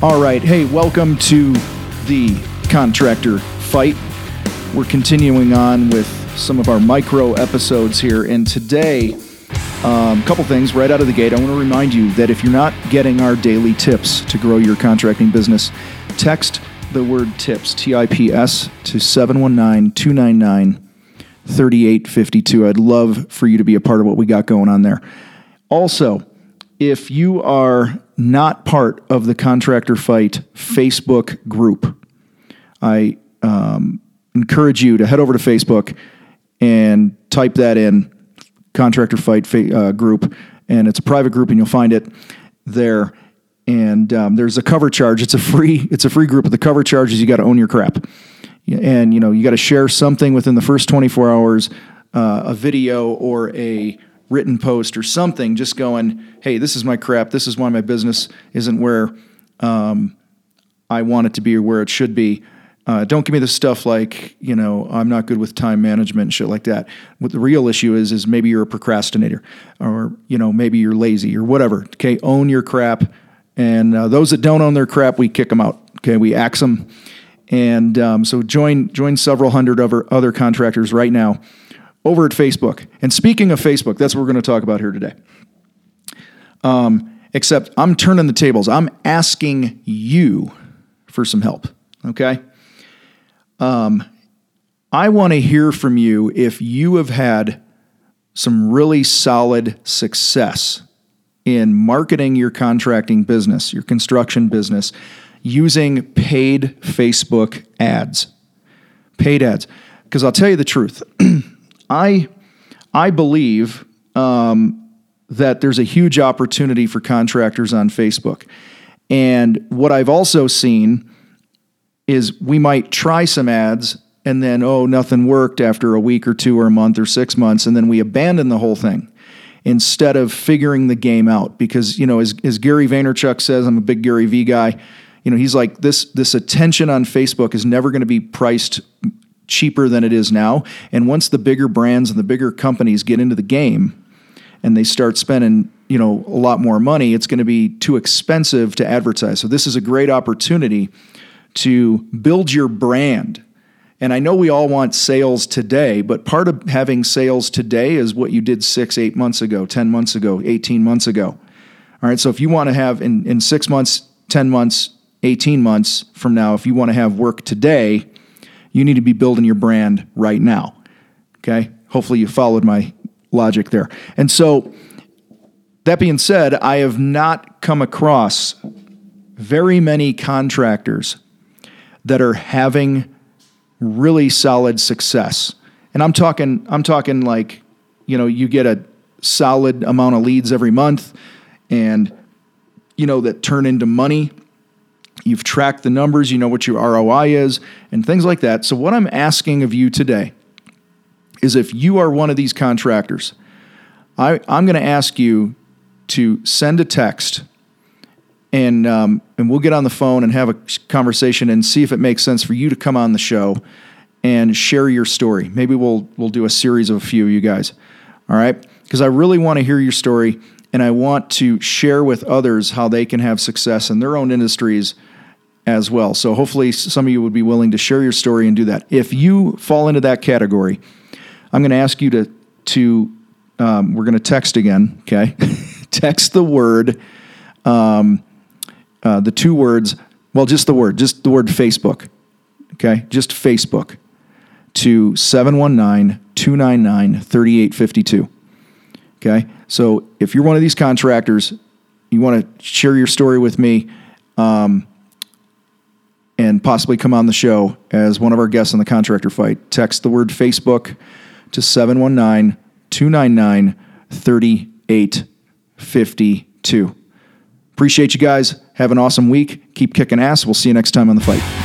All right. Hey, welcome to the Contractor Fight. We're continuing on with some of our micro episodes here. And today, a couple things right out of the gate. I want to remind you that if you're not getting our daily tips to grow your contracting business, text the word TIPS, T-I-P-S, to 719-299-3852. I'd love for you to be a part of what we got going on there. Also, if you are not part of the Contractor Fight Facebook group, I encourage you to head over to Facebook and type that in, Contractor Fight group, and it's a private group, and you'll find it there. And there's a cover charge. It's a free group, but the cover charge is you got to own your crap, and you got to share something within the first 24 hours, a video or a written post or something, just going, hey, this is my crap. This is why my business isn't where I want it to be or where it should be. Don't give me the stuff like, I'm not good with time management and shit like that. What the real issue is maybe you're a procrastinator or, maybe you're lazy or whatever. Okay. Own your crap. And those that don't own their crap, we kick them out. Okay. We axe them. And so join several hundred other contractors right now over at Facebook. And speaking of Facebook, that's what we're going to talk about here today. Except I'm turning the tables. I'm asking you for some help. Okay. I want to hear from you if you have had some really solid success in marketing your contracting business, your construction business, using paid Facebook ads. Paid ads. Because I'll tell you the truth. I believe that there's a huge opportunity for contractors on Facebook. And what I've also seen is we might try some ads and then, nothing worked after a week or two or a month or 6 months, and then we abandon the whole thing instead of figuring the game out. Because, as Gary Vaynerchuk says, I'm a big Gary V guy, he's like, this attention on Facebook is never going to be priced cheaper than it is now. And once the bigger brands and the bigger companies get into the game and they start spending, a lot more money, it's going to be too expensive to advertise. So this is a great opportunity to build your brand. And I know we all want sales today, but part of having sales today is what you did 6, 8 months ago, 10 months ago, 18 months ago. All right. So if you want to have in 6 months, 10 months, 18 months from now, if you want to have work today, you need to be building your brand right now. Okay. Hopefully you followed my logic there. And so that being said, I have not come across very many contractors that are having really solid success. And I'm talking like, you get a solid amount of leads every month and, that turn into money. You've tracked the numbers, you know what your ROI is and things like that. So what I'm asking of you today is if you are one of these contractors, I'm going to ask you to send a text and we'll get on the phone and have a conversation and see if it makes sense for you to come on the show and share your story. Maybe we'll do a series of a few of you guys. All right? Because I really want to hear your story and I want to share with others how they can have success in their own industries as well. So hopefully some of you would be willing to share your story and do that. If you fall into that category, I'm going to ask you to we're going to text again, okay? Text the word the 2 words, just the word Facebook, okay? Just Facebook to 719-299-3852, okay? So if you're one of these contractors, you want to share your story with me and possibly come on the show as one of our guests on the Contractor Fight, text the word Facebook to 719-299-3852. Appreciate you guys. Have an awesome week. Keep kicking ass. We'll see you next time on The Fight.